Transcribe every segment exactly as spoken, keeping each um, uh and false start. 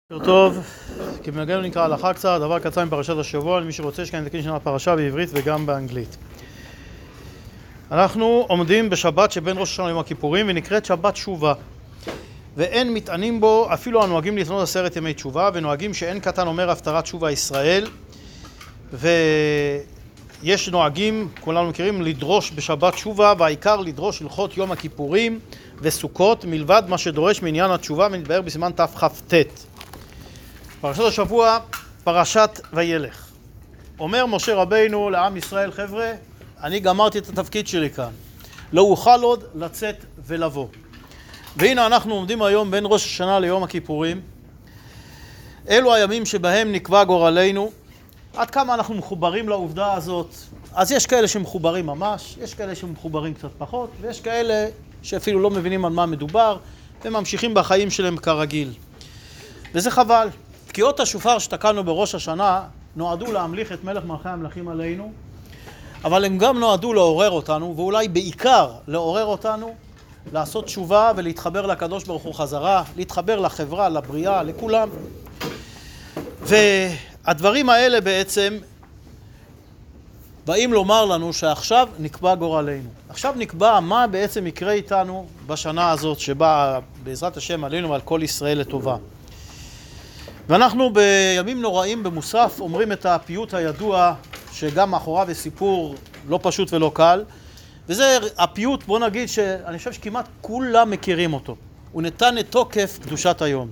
בוקר טוב, כמנהגנו נקרא הלכה קצת, דבר קצר מפרשת השבוע, למי שרוצה יש כאן נתקין שנה הפרשה בעברית וגם באנגלית. אנחנו עומדים בשבת שבין ראש השנה ליום הכיפורים ונקראת שבת תשובה. ואין מתענים בו אפילו הנוהגים לתנות עשרת ימי תשובה, ונוהגים שאין קטן אומר הפטרת תשובה ישראל. ויש נוהגים, כולנו מכירים, לדרוש בשבת תשובה, והעיקר לדרוש הלכות יום הכיפורים וסוכות, מלבד מה שדורש מעניין התשובה, ונתבהר בסימן תכ"ט. פרשת השבוע, פרשת וילך. אומר משה רבינו לעם ישראל, חבר'ה, אני גמרתי את התפקיד שלי כאן. לא אוכל עוד לצאת ולבוא. והנה אנחנו עומדים היום בין ראש השנה ליום הכיפורים. אלו הימים שבהם נקבע גורלנו. עד כמה אנחנו מחוברים לעובדה הזאת? אז יש כאלה שמחוברים ממש, יש כאלה שמחוברים קצת פחות, ויש כאלה שאפילו לא מבינים על מה מדובר, וממשיכים בחיים שלהם כרגיל. וזה חבל. תקיעות השופר שתקענו בראש השנה נועדו להמליך את מלך מלכי המלכים עלינו, אבל הם גם נועדו לעורר אותנו, ואולי בעיקר לעורר אותנו, לעשות תשובה ולהתחבר לקדוש ברוך הוא חזרה, להתחבר לחברה, לבריאה, לכולם. והדברים האלה בעצם באים לומר לנו שעכשיו נקבע גורלנו. עכשיו נקבע מה בעצם יקרה איתנו בשנה הזאת שבה בעזרת השם עלינו ועל כל ישראל לטובה. ואנחנו בימים נוראים במוסף אומרים את הפיוט הידוע שגם מאחוריו סיפור לא פשוט ולא קל, וזה הפיוט, בוא נגיד שאני חושב שכמעט כולם מכירים אותו. הוא נתן את תוקף קדושת היום.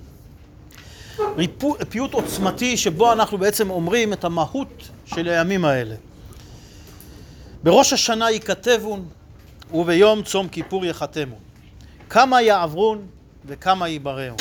פיוט עוצמתי שבו אנחנו בעצם אומרים את המהות של הימים האלה. בראש השנה ייכתבון וביום צום כיפור יחתמו. כמה יעברון וכמה ייבראו.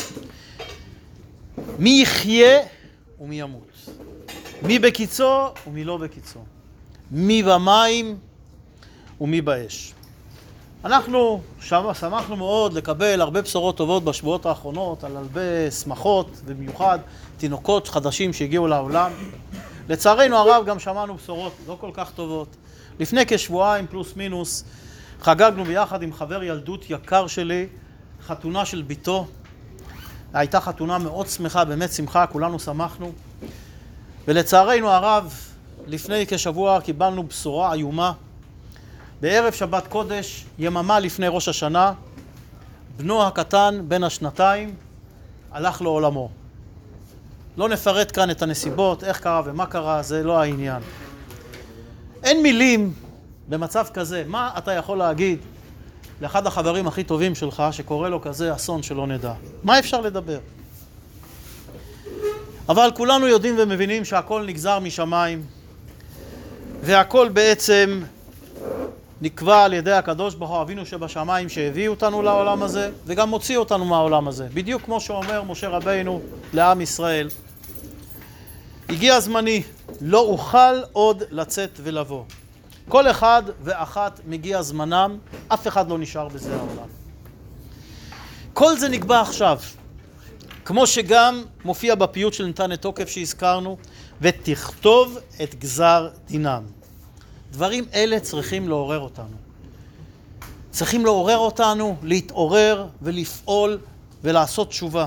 מי יחיה ומי ימות. מי בקיצו ומי לא בקיצו. מי במים ומי באש. אנחנו שמחנו מאוד לקבל הרבה בשורות טובות בשבועות האחרונות על הרבה שמחות, ובמיוחד תינוקות חדשים שהגיעו לעולם. לצערנו הרב גם שמענו בשורות לא כל כך טובות. לפני כשבועיים פלוס מינוס חגגנו ביחד עם חבר ילדות יקר שלי חתונה של ביתו. הייתה חתונה מאוד שמחה, באמת שמחה, כולנו שמחנו. ולצערנו הרב לפני כשבוע קיבלנו בשורה איומה. בערב שבת קודש, יממה לפני ראש השנה, בנו הקטן בן השנתיים הלך לעולמו. לא נפרט כאן את הנסיבות, איך קרה ומה קרה, זה לא העניין. אין מילים במצב כזה. מה אתה יכול להגיד לאחד החברים הכי טובים שלך שקורא לו כזה אסון שלא נדע? מה אפשר לדבר? אבל כולנו יודעים ומבינים שהכל נגזר משמיים, והכל בעצם נקבע על ידי הקדוש ברוך הוא אבינו שבשמיים שהביא אותנו לעולם הזה וגם מוציא אותנו מהעולם הזה. בדיוק כמו שאומר משה רבינו לעם ישראל. הגיע זמני, לא אוכל עוד לצאת ולבוא. כל אחד ואחת מגיע זמנם, אף אחד לא נשאר בזה העולם. כל זה נקבע עכשיו. כמו שגם מופיע בפיוט של נתן את תוקף שהזכרנו, ותכתוב את גזר דינם. דברים אלה צריכים לעורר אותנו. צריכים לעורר אותנו, להתעורר ולפעול ולעשות תשובה.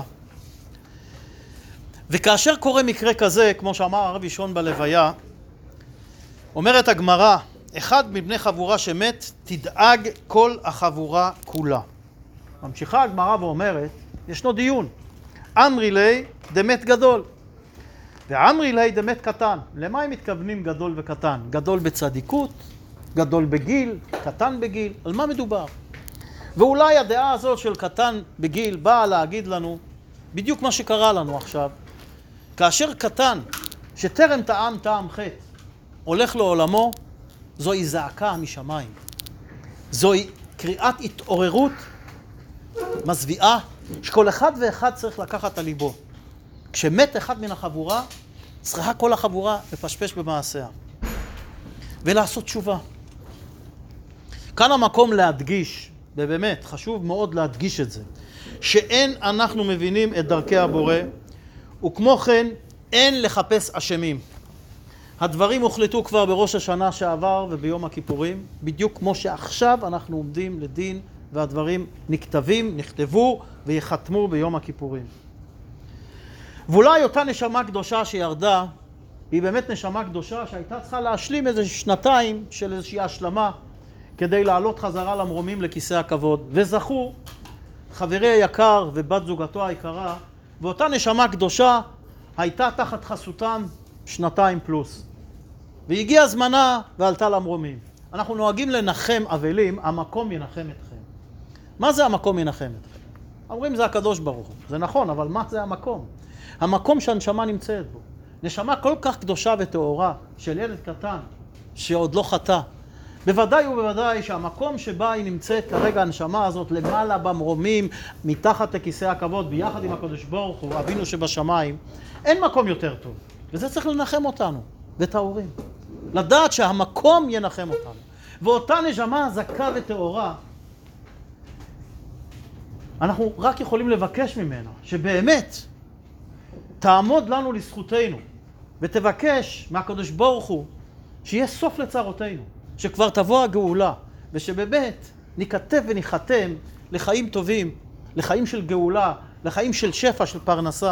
וכאשר קורה מקרה כזה, כמו שאמר הרב ישון בלוויה, אומרת הגמרא, אחד מבני חבורה שמת, תדאג כל החבורה כולה. ממשיכה הגמרא ואומרת, ישנו דיון. אמרי לי דמת גדול, ואמרי לי דמת קטן. למה הם מתכוונים גדול וקטן? גדול בצדיקות, גדול בגיל, קטן בגיל, על מה מדובר? ואולי הדעה הזאת של קטן בגיל באה להגיד לנו בדיוק מה שקרה לנו עכשיו. כאשר קטן שטרם טעם טעם חטא הולך לעולמו, זוהי זעקה משמיים. זוהי קריאת התעוררות מזוויעה שכל אחד ואחד צריך לקחת על ליבו. כשמת אחד מן החבורה, צריכה כל החבורה לפשפש במעשיה ולעשות תשובה. כאן המקום להדגיש, ובאמת חשוב מאוד להדגיש את זה, שאין אנחנו מבינים את דרכי הבורא, וכמו כן אין לחפש אשמים. הדברים הוחלטו כבר בראש השנה שעבר וביום הכיפורים, בדיוק כמו שעכשיו אנחנו עומדים לדין והדברים נכתבים, נכתבו ויחתמו ביום הכיפורים. ואולי אותה נשמה קדושה שירדה, היא באמת נשמה קדושה שהייתה צריכה להשלים איזה שנתיים של איזושהי השלמה כדי לעלות חזרה למרומים לכיסא הכבוד. וזכו חברי היקר ובת זוגתו היקרה, ואותה נשמה קדושה הייתה תחת חסותם שנתיים פלוס. והגיע זמנה ועלתה למרומים. אנחנו נוהגים לנחם אבלים, המקום ינחם אתכם. מה זה המקום ינחם אתכם? אומרים זה הקדוש ברוך הוא. זה נכון, אבל מה זה המקום? המקום שהנשמה נמצאת בו. נשמה כל כך קדושה וטהורה של ילד קטן שעוד לא חטא. בוודאי ובוודאי שהמקום שבה היא נמצאת כרגע הנשמה הזאת למעלה במרומים מתחת לכיסא הכבוד ביחד עם הקדוש ברוך הוא, אבינו שבשמיים, אין מקום יותר טוב. וזה צריך לנחם אותנו ואת ההורים. לדעת שהמקום ינחם אותנו. ואותה נשמה זכה וטהורה, אנחנו רק יכולים לבקש ממנה שבאמת תעמוד לנו לזכותנו ותבקש מהקדוש ברוך הוא שיהיה סוף לצרותינו, שכבר תבוא הגאולה ושבאמת ניכתב וניחתם לחיים טובים, לחיים של גאולה, לחיים של שפע, של פרנסה.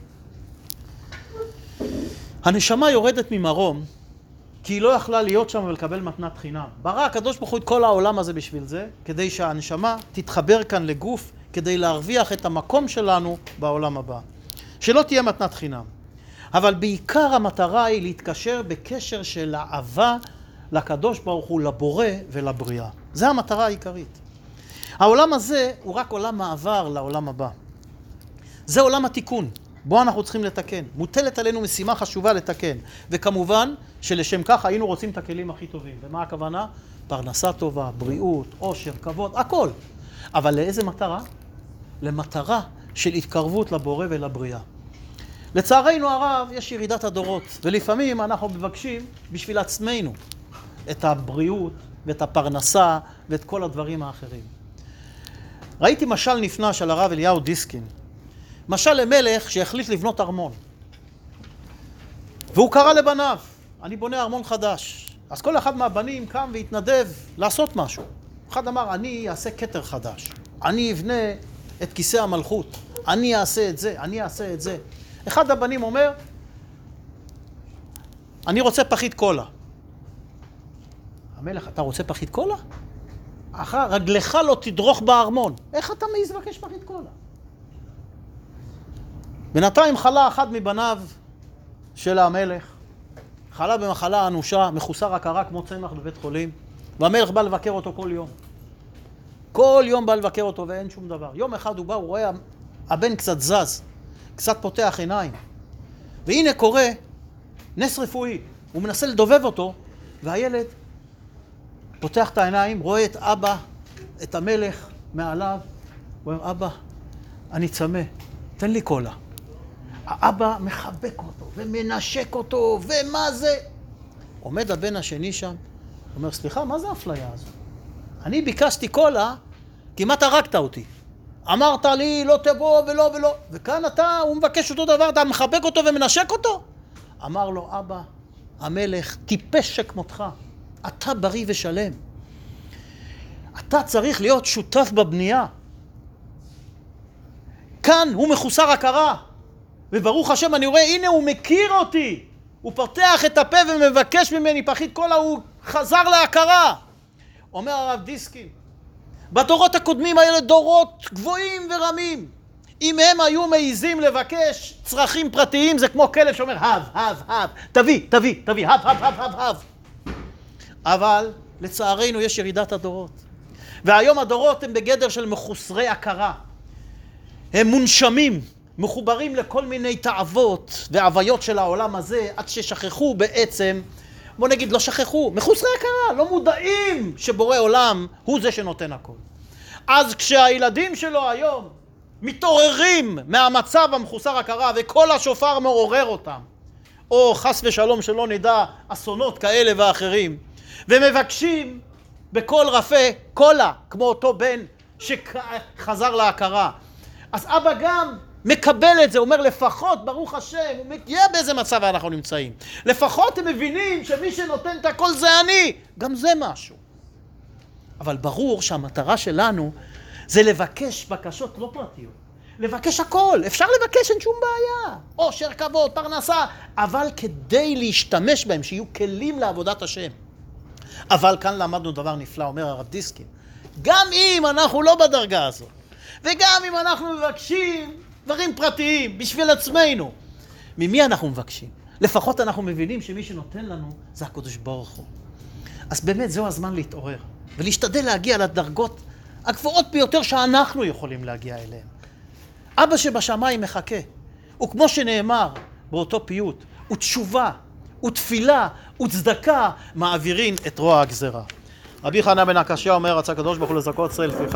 הנשמה יורדת ממרום כי היא לא יכלה להיות שם ולקבל מתנת חינם. ברא הקדוש ברוך הוא את כל העולם הזה בשביל זה, כדי שהנשמה תתחבר כאן לגוף, כדי להרוויח את המקום שלנו בעולם הבא. שלא תהיה מתנת חינם. אבל בעיקר המטרה היא להתקשר בקשר של אהבה לקדוש ברוך הוא, לבורא ולבריאה. זה המטרה העיקרית. העולם הזה הוא רק עולם מעבר לעולם הבא. זה עולם התיקון. בו אנחנו צריכים לתקן. מוטלת עלינו משימה חשובה לתקן. וכמובן שלשם כך היינו רוצים את הכלים הכי טובים. ומה הכוונה? פרנסה טובה, בריאות, עושר, כבוד, הכל. אבל לאיזה מטרה? למטרה של התקרבות לבורא ולבריאה. לצערנו הרב יש ירידת הדורות, ולפעמים אנחנו מבקשים בשביל עצמנו את הבריאות ואת הפרנסה ואת כל הדברים האחרים. ראיתי משל נפלא של הרב אליהו דיסקין. משל למלך שהחליט לבנות ארמון. והוא קרא לבניו, אני בונה ארמון חדש. אז כל אחד מהבנים קם והתנדב לעשות משהו. אחד אמר, אני אעשה כתר חדש. אני אבנה את כיסא המלכות. אני אעשה את זה, אני אעשה את זה. אחד הבנים אומר, אני רוצה פחית קולה. המלך, אתה רוצה פחית קולה? אחר, רגלך לא תדרוך בארמון. איך אתה מעז לבקש פחית קולה? בינתיים חלה אחד מבניו של המלך, חלה במחלה אנושה, מחוסר הכרה כמו צמח בבית חולים, והמלך בא לבקר אותו כל יום. כל יום בא לבקר אותו ואין שום דבר. יום אחד הוא בא, הוא רואה הבן קצת זז, קצת פותח עיניים. והנה קורה נס רפואי. הוא מנסה לדובב אותו, והילד פותח את העיניים, רואה את אבא, את המלך מעליו. הוא אומר, אבא, אני צמא, תן לי קולה. האבא מחבק אותו ומנשק אותו, ומה זה? עומד הבן השני שם, אומר, סליחה, מה זה האפליה הזו? אני ביקשתי קולה, כמעט הרגת אותי. אמרת לי, לא תבוא ולא ולא. וכאן אתה, הוא מבקש אותו דבר, אתה מחבק אותו ומנשק אותו? אמר לו, אבא, המלך טיפש שכמותך. אתה בריא ושלם. אתה צריך להיות שותף בבנייה. כאן הוא מחוסר הכרה. וברוך השם אני רואה, הנה הוא מכיר אותי. הוא פותח את הפה ומבקש ממני פחית קולה, הוא חזר להכרה. אומר הרב דיסקין, בדורות הקודמים האלה דורות גבוהים ורמים. אם הם היו מעיזים לבקש צרכים פרטיים, זה כמו כלב שאומר, הב, הב, הב, תביא, תביא, תביא, הב, הב, הב, הב, הב. אבל לצערנו יש ירידת הדורות. והיום הדורות הם בגדר של מחוסרי הכרה. הם מונשמים, מחוברים לכל מיני תאוות והוויות של העולם הזה, עד ששכחו בעצם, בוא נגיד לא שכחו, מחוסרי הכרה, לא מודעים שבורא עולם הוא זה שנותן הכל. אז כשהילדים שלו היום מתעוררים מהמצב המחוסר הכרה וכל השופר מעורר אותם, או חס ושלום שלא נדע אסונות כאלה ואחרים, ומבקשים בכל רפה קולה, כמו אותו בן שחזר להכרה, אז אבא גם מקבל את זה, אומר לפחות, ברוך השם, הוא מגיע באיזה מצב אנחנו נמצאים. לפחות הם מבינים שמי שנותן את הכל זה אני, גם זה משהו. אבל ברור שהמטרה שלנו זה לבקש בקשות לא פרטיות. לבקש הכל, אפשר לבקש, אין שום בעיה. עושר, כבוד, פרנסה, אבל כדי להשתמש בהם, שיהיו כלים לעבודת השם. אבל כאן למדנו דבר נפלא, אומר הרב דיסקין. גם אם אנחנו לא בדרגה הזאת, וגם אם אנחנו מבקשים דברים פרטיים בשביל עצמנו, ממי אנחנו מבקשים? לפחות אנחנו מבינים שמי שנותן לנו זה הקדוש ברוך הוא. אז באמת זהו הזמן להתעורר, ולהשתדל להגיע לדרגות הגבוהות ביותר שאנחנו יכולים להגיע אליהן. אבא שבשמיים מחכה, וכמו שנאמר באותו פיוט, ותשובה, ותפילה, וצדקה, מעבירים את רוע הגזרה. רבי חנן בן עקשיא אומר, רצה הקדוש ברוך הוא לזכות ישראל לפיכך